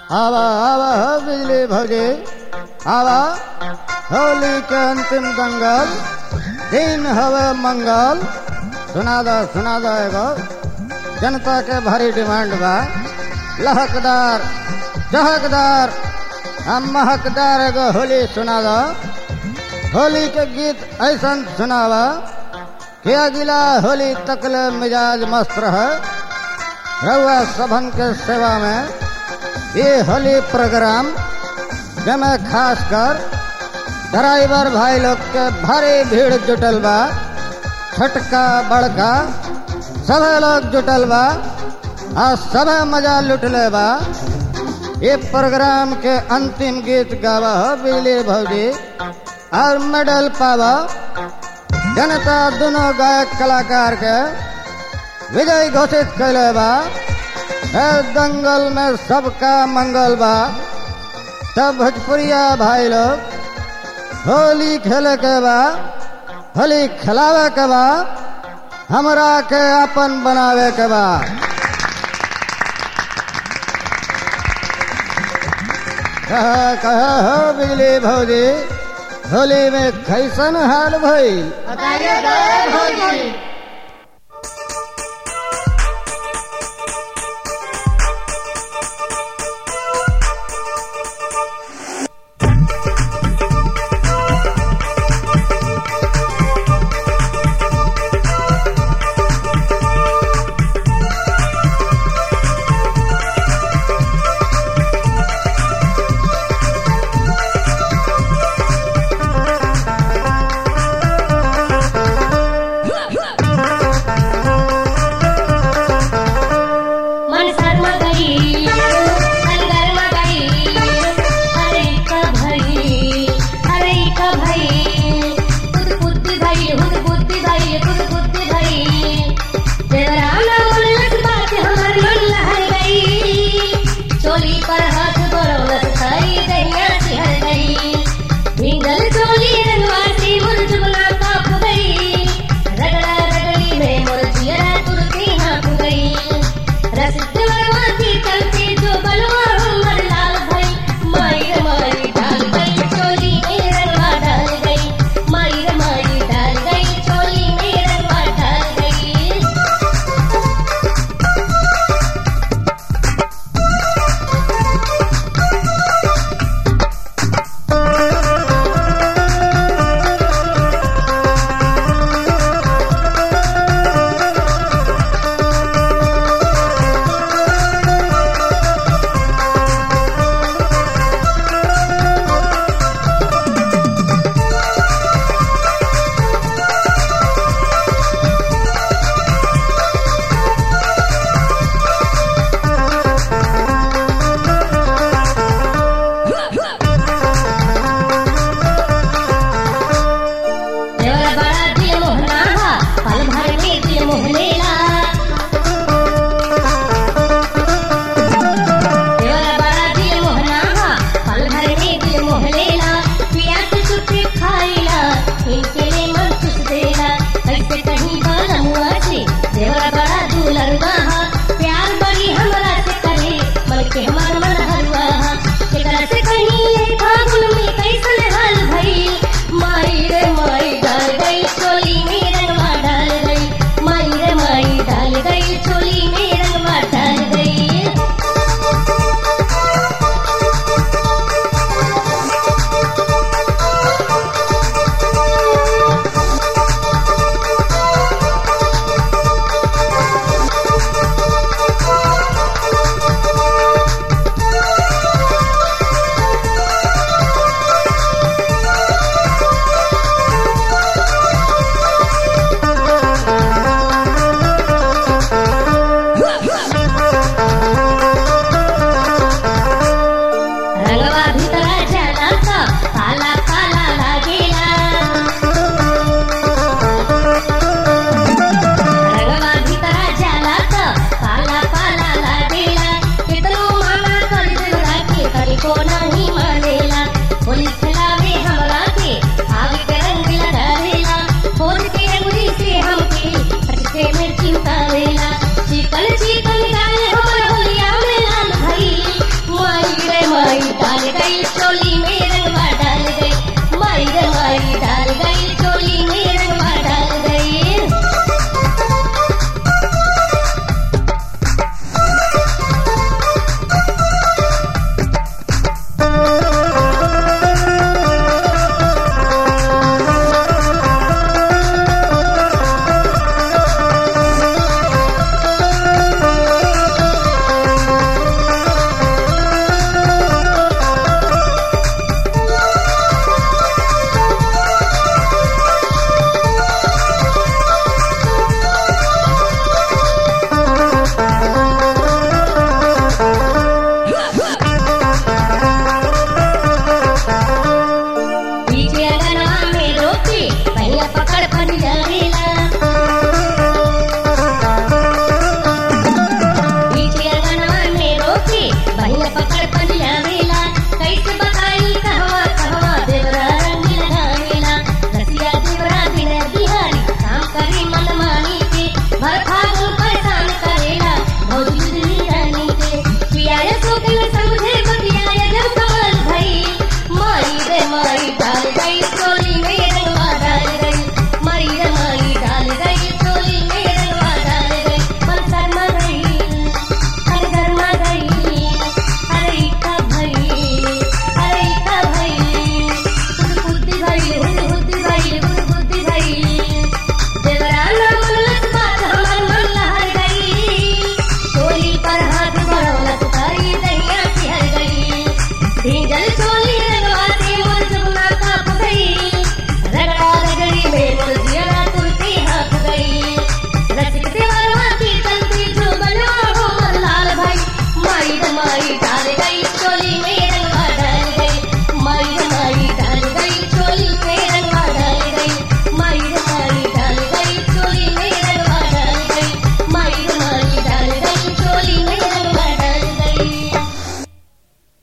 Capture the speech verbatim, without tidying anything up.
आवा आवा हो बिजली भौजी आवा, होली के अंतिम दंगल दिन हवे मंगल। सुना दो सुना दो एगो जनता के भारी डिमांड बा, लहकदार चहकदार हम महकदार एगो होली सुना दो। होली के गीत ऐसा सुनावा कि अगिला होली तकले मिजाज मस्त रहे। रउआ सभन के सेवा में ये होली प्रोग्राम जमे खास कर ड्राइवर भाई लोग के भारी भीड़ जुटल बा, छोटका बड़का सभे लोग जुटल बा और सभे मजा लुटले बा। ये प्रोग्राम के अंतिम गीत गावा हो बिजली भौजी और मेडल पावा। जनता दोनों गायक कलाकार के विजय घोषित कैले बा। दंगल में सबका मंगल बा। सब भोजपुरिया भाई लोग होली खेले के बा, होली खिलावे के बा, हमरा के अपन बनावे के बा। कहा कहा हो बिजली भौजी होली में कैसन हाल भइल बताइए भौजी। डाल गई चोली में रंगवा डाल गई माई रे माई डाल गई चोली में रंगवा डाल गई। माई डाल गई चोली में